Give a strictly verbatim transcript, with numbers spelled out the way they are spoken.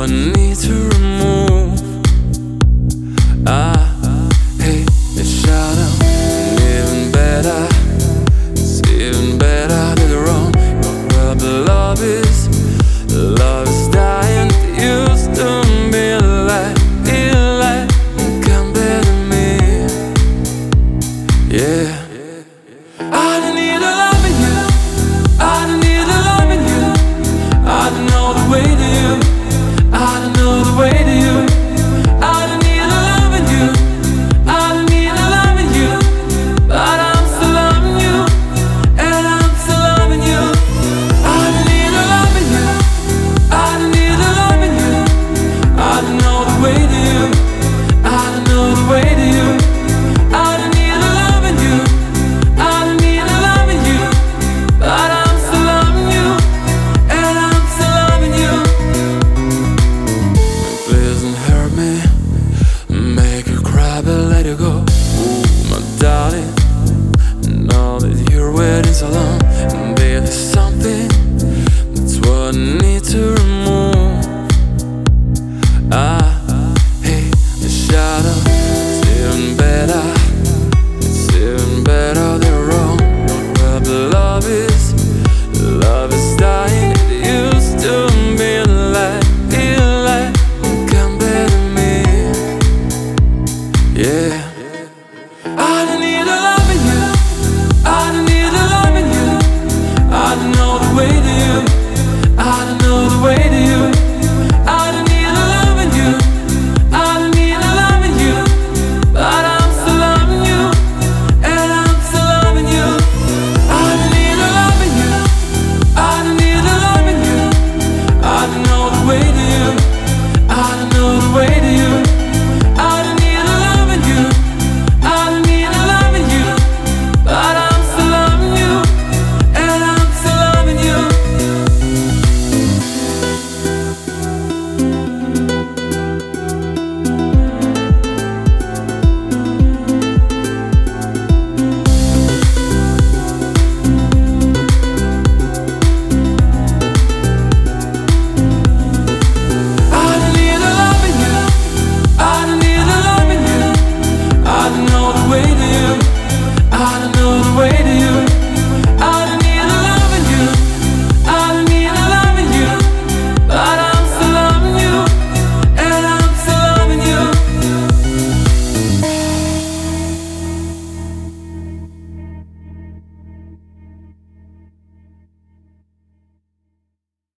what I need to remove. I hate the shadow, and even better, it's even better than the wrong. Well, but love is, love is dying. It used to be like, be like, come back to me. Yeah. I don't need a love in you. I don't need a love in you. I don't know the way to you. I don't know the way to you. I don't need a love in you. I don't need a love in you. But I'm still loving you, and I'm still loving you. I don't need a love in you. I don't need a love in you. I don't know the way to you. I don't know the way to you. I don't need a love in you. I don't need a love in you. But I'm still loving you, and I'm still loving you. Please don't hurt me, make you cry, but let you go. Ooh, my darling, know that you're waiting so long, and baby, there's something that's what I need to remove. I hate the shadow, it's even better, it's even better than wrong. Well, but love is, love is dying. It used to be like, be like, come back to me. Yeah. I don't need a love in you. I don't need a love in you. I don't know the way to you. I don't know the way to you. I don't need a love in you. I don't need a love in you. But I'm still loving you, and I'm still loving you. I don't need a love in you. I don't need a love in you. I don't know the way to you.